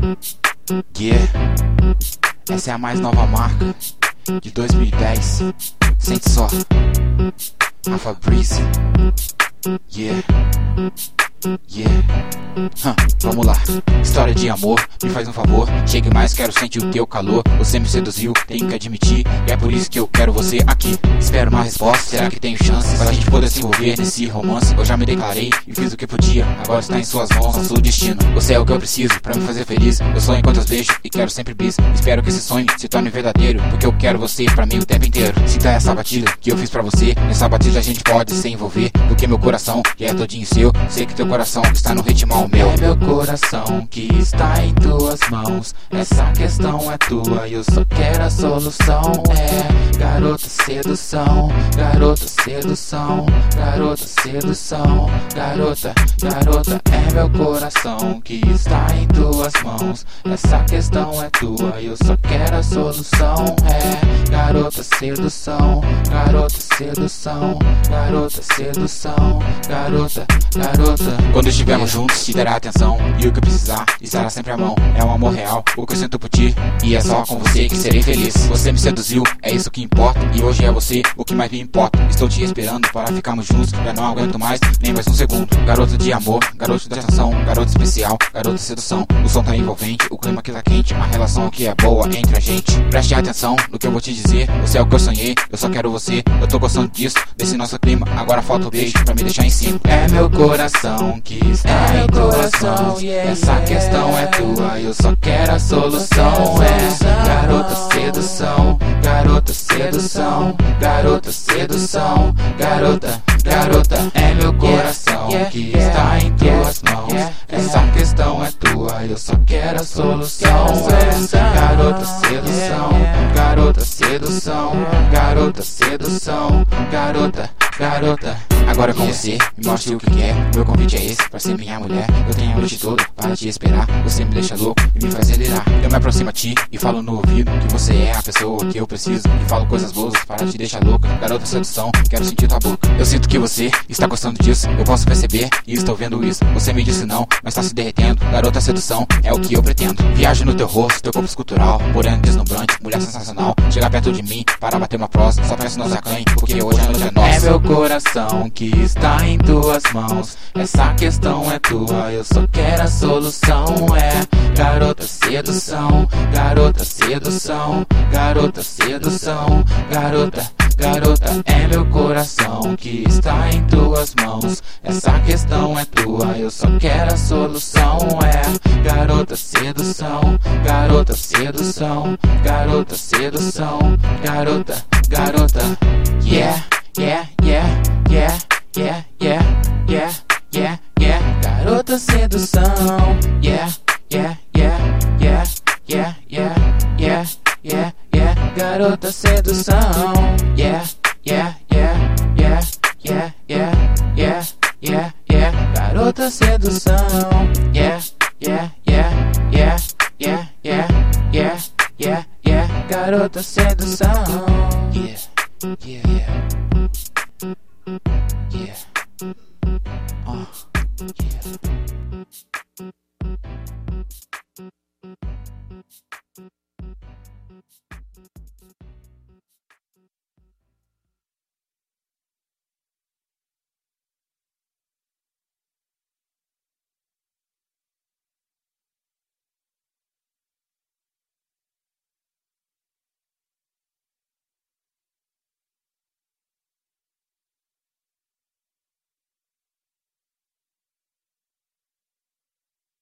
Yeah, essa é a mais nova marca de 2010. Sente só, a Fabrice. Yeah, yeah. Vamos lá. História de amor, me faz um favor. Chegue mais, quero sentir o teu calor. Você me seduziu, tenho que admitir, e é por isso que eu quero você aqui. Espero uma resposta, será que tenho chance pra gente poder se envolver nesse romance? Eu já me declarei e fiz o que podia, agora está em suas mãos, nosso destino. Você é o que eu preciso pra me fazer feliz. Eu sonho enquanto os vejo e quero sempre bis. Espero que esse sonho se torne verdadeiro, porque eu quero você pra mim o tempo inteiro. Sinta essa batida que eu fiz pra você. Nessa batida a gente pode se envolver, porque meu coração já é todinho seu. Sei que teu coração está no ritmo ao meu. É meu coração que está em tuas mãos. Essa questão é tua e eu só quero a solução. É garota sedução, garota sedução, garota sedução, garota, garota. É meu coração que está em tuas mãos. Essa questão é tua e eu só quero a solução. É garota sedução, garota sedução, garota sedução, garota, garota. Quando estivermos juntos te dará atenção, e o que precisar estará sempre à mão. É um amor real, o que eu sinto por ti, e é só com você que serei feliz. Você me seduziu, é isso que importa, e hoje é você o que mais me importa. Estou te esperando para ficarmos juntos, já não aguento mais nem mais um segundo. Garota de amor, garoto de atenção, garoto especial, garota sedução. O som tá envolvente, o clima que tá quente, a relação que é boa entre a gente. Preste atenção no que eu vou te dizer, você é o que eu sonhei, eu só quero você. Eu tô gostando disso, desse nosso clima, agora falta o beijo pra me deixar em cima. É meu coração que está em tuas mãos. Essa questão é tua, eu só quero a solução. É garota sedução, garota sedução, garota sedução, garota, garota. É meu coração que está em tuas mãos. Essa questão é tua, eu só quero a solução. É garota sedução, garota sedução, garota sedução, garota, garota. Agora com você, me mostre o que quer. Meu convite é esse, pra ser minha mulher. Eu tenho a noite toda para te esperar. Você me deixa louco e me faz delirar. Eu me aproximo a ti e falo no ouvido que você é a pessoa que eu preciso. E falo coisas boas para te deixar louca. Garota sedução, quero sentir tua boca. Eu sinto que você está gostando disso, eu posso perceber e estou vendo isso. Você me disse não, mas tá se derretendo. Garota sedução, é o que eu pretendo. Viajo no teu rosto, teu corpo escultural, moreno deslumbrante, mulher sensacional. Chega perto de mim para bater uma prosa. Só penso nos acanhe, porque hoje a noite é nossa. É meu coração que está em tuas mãos. Essa questão é tua, eu só quero a solução. É garota sedução, garota sedução, garota sedução, garota, garota. É meu coração que está em tuas mãos. Essa questão é tua, eu só quero a solução. É garota sedução, garota sedução, garota sedução, garota, garota. Yeah, yeah, yeah, yeah, yeah, yeah, yeah, yeah, yeah. Garota sedução. Yeah, yeah, yeah, yeah, yeah, yeah, yeah, yeah, yeah. Garota sedução. Yeah, yeah, yeah, yeah, yeah, yeah, yeah, yeah, yeah. Garota sedução. Yeah, yeah, yeah, yeah, yeah, yeah, yeah, yeah, yeah. Garota sedução. Yeah, yeah, yeah.